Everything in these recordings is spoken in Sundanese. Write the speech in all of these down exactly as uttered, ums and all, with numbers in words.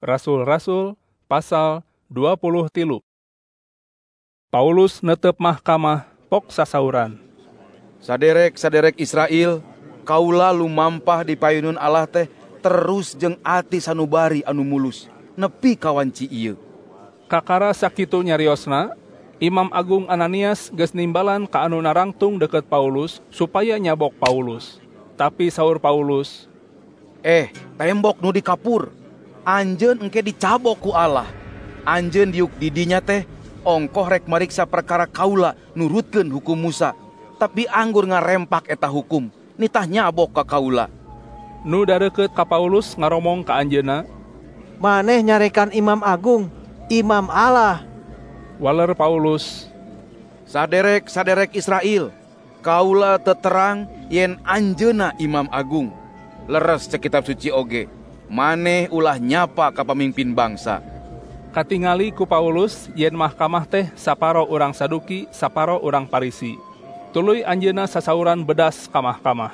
Rasul-Rasul pasal dua puluh tilu. Paulus netep mahkamah pok sasauran. Saderek-saderek Israel, kaula lumampah di payunun Allah teh terus jeung ati sanubari anu mulus nepi kawanci ieu. Kakara sakitu nyariosna, Imam Agung Ananias geus nimbalan ka anu narangtung deket Paulus supaya nyabok Paulus. Tapi saur Paulus, "Eh, tembok nu di kapur, anjeun engke dicabok ku Allah. Anjeun diuk didinya teh ongkoh rek mariksa perkara kaula nurutkeun hukum Musa, tapi anggur ngarempak eta hukum, nitah nyabok ka kaula." Nu dareukeut ka Paulus ngaromong ka anjeunna, "Maneh nyarekan Imam Agung, Imam Allah." Waler Paulus, "Saderek-saderek Israel, kaula teterang yen anjeunna Imam Agung. Leres cek kitab suci oge, maneh ulah nyapa ka pamimpin bangsa." Katingali ku Paulus yen mahkamah teh saparo urang Saduki, saparo urang Parisi. Tuluy anjeunna sasauran bedas ka mahkamah.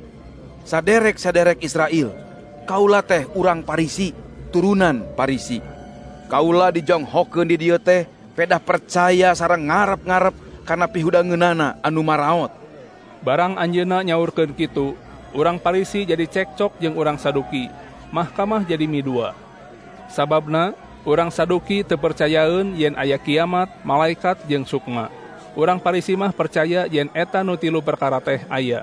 "Saderek-saderek Israel, kaula teh urang Parisi, turunan Parisi. Kaula dijonghokeun di dieu teh pedah percaya sareng ngarep-ngarep kana pihudangeunana anu maraot." Barang anjeunna nyaurkeun kitu, urang Parisi jadi cekcok jeung urang Saduki. Mahkamah jadi midua. Sababna urang Saduki teu percayaeun yen aya kiamat, malaikat jeung sukma. Urang Parisi mah percaya yen eta nu tilu perkara teh aya.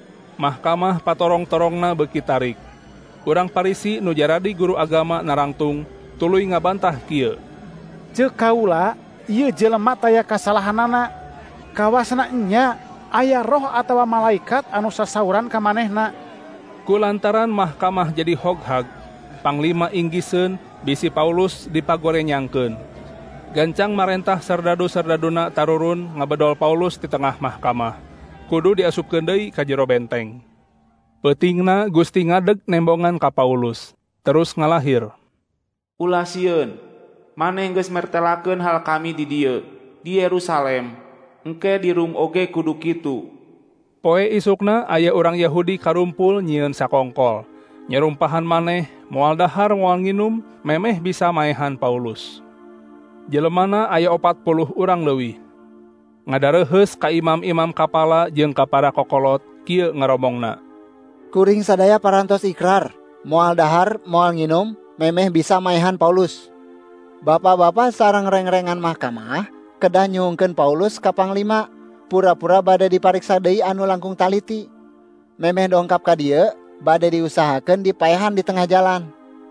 Mahkamah patorong-torongna beuki tarik. Urang Parisi nu jaradi guru agama narangtung tuluy ngabantah kieu, "Ceuk kaula, ieu jelema taya kasalahanana. Kawasna nya aya roh atawa malaikat anu sasauran ka manehna." Kulantaran mahkamah jadi hoghag, panglima inggiseun bisi Paulus dipagorenyangkeun. Gancang marentah serdadu-serdaduna tarurun ngabedol Paulus di tengah mahkamah. Kudu diasupkeun deui ka jero benteng. Peutingna Gusti ngadeg nembongan ka Paulus, terus ngalahir, "Ulah sieun, maneh geus mertelakeun hal kami di dieu, di Yerusalem. Engke di Rum oge kudu kitu." Poe isukna aya urang Yahudi karumpul nyieun sakongkol. Nyerumpahan maneh moal dahar moal nginum memeh bisa maehan Paulus. Jelemana aya opat puluh urang leuwih. Ngadareuheus ka imam-imam kapala jeung ka para kokolot kieu ngaromongna, "Kuring sadaya parantos ikrar, moal dahar moal nginum memeh bisa maehan Paulus." Bapa-bapa sareng reng-rengan mahkamah kedah nyuhungkeun Paulus ka panglima, pura-pura bade dipariksa deui anu langkung taliti. Memeh dongkap ka dieu bade diusahakeun dipaehan di tengah jalan.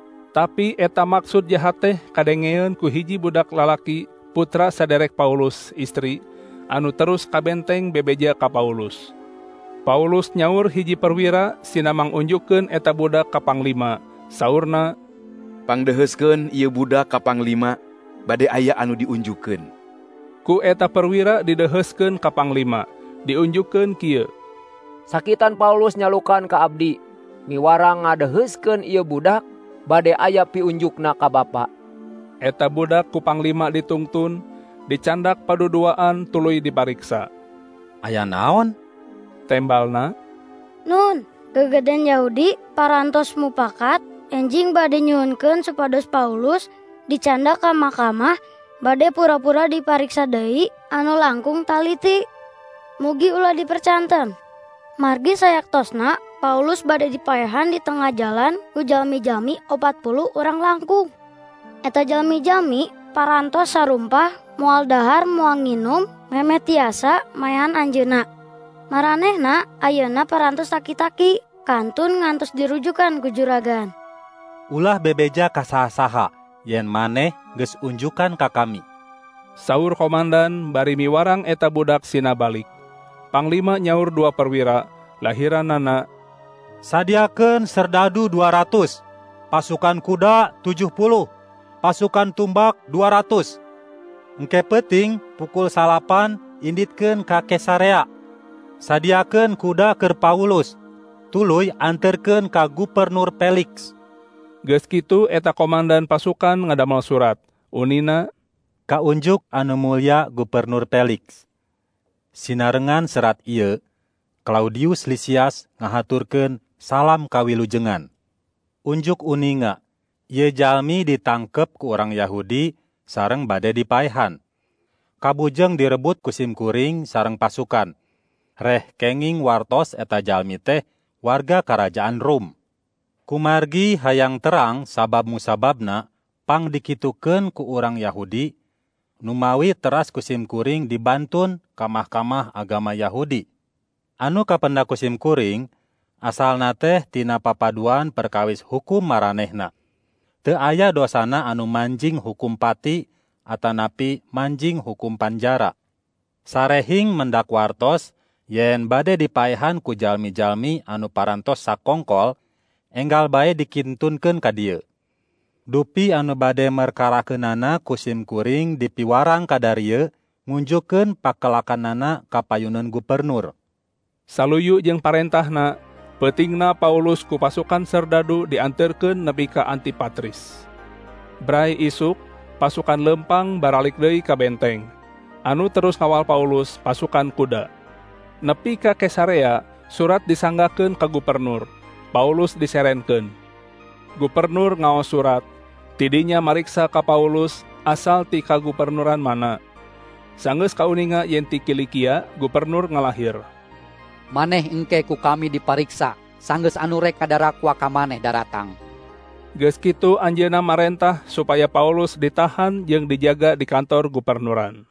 Tapi eta maksud jahat teh kadengeun ku hiji budak lalaki putra saderek Paulus istri anu terus kabenteng bebeja ka Paulus. Paulus nyaur hiji perwira sinamang unjukkeun eta budak ka panglima. Saurna, "Pangdeheuskeun ieu budak ka panglima, bade aya anu diunjukkeun." Ku eta perwira dideheuskeun ka panglima, diunjukkeun kieu, "Sakitan Paulus nyalukan ka abdi, miwarang ngadeheuskeun ieu budak, bade aya piunjukna ka bapa." Eta budak ku panglima ditungtun, dicandak paduduaan tuluy dipariksa. "Aya naon?" Tembalna, "Nun, gegeden Yahudi parantos mupakat enjing bade nyuhunkeun supados Paulus dicandak ka mahkamah bade pura-pura dipariksa deui anu langkung taliti. Mugi ulah dipercanten. Margi sayaktosna Paulus bade dipaehan di tengah jalan ku jalmi-jalmi opat puluh urang langkung. Eta jalmi-jalmi parantos sarumpah moal dahar moal nginum memeh tiasa maehan anjeunna. Maranehna ayeuna parantos taki-taki kantun ngantos dirujukan ku juragan." "Ulah bebeja ka saha-saha yen maneh geus unjukan ka kami." Saur komandan bari miwarang eta budak sina balik. Panglima nyaur dua perwira, lahiranana, "Sadiakeun serdadu dua ratus, pasukan kuda tujuh puluh, pasukan tumbak dua ratus. Engke peuting pukul salapan inditkeun ka Kesarea. Sadiakeun kuda keur Paulus, tuluy anterkeun ka Gubernur Felix." Geus kitu eta komandan pasukan ngadamel surat. Unina, "Kaunjuk anu mulya Gubernur Felix. Sinarengan serat ieu, Claudius Lisias ngahaturkeun salam kawilujengan. Unjuk uninga, Ye jalmi ditangkep ku orang Yahudi sareng bade dipaehan. Kabujeng direbut ku simkuring sareng pasukan. Reh kenging wartos eta jalmi teh warga kerajaan Rom. Kumargi hayang terang sabab musababna pang dikitukeun ku orang Yahudi, numawi teras ku simkuring dibantun ka mahkamah agama Yahudi. Anu kapenda ku simkuring, asalna teh tina papaduan perkawis hukum maranehna. Teu aya dosana anu manjing hukum pati atanapi manjing hukum panjara. Sarehing mendak wartos yen bade dipaehan ku jalmi-jalmi anu parantos sakongkol, enggal bae dikintunkeun ka dieu. Dupi anu bade merkarakeunana ku simkuring dipiwarang ka darieu ngunjukkeun pakelakanana ka payuneun gubernur. Saluyu jeung parentahna, peutingna Paulus ku pasukan serdadu dianterkeun nepi ka Antipatris. Brai isuk, pasukan lempang baralik deui ka benteng. Anu terus ngawal Paulus pasukan kuda. Nepi ka Kesarea, surat disanggakeun ka gubernur. Paulus diserenkeun. Gubernur ngaos surat, tidinya mariksa ka Paulus asal ti kagubernuran mana. Sanggeus kauninga yen ti Kilikia, gubernur ngalahir. Maneh engke ku kami dipariksa, sanggeus anu rek kadarakwa ka maneh daratang. Geus kitu anjeunna marentah supaya Paulus ditahan jeung dijaga di kantor gubernuran.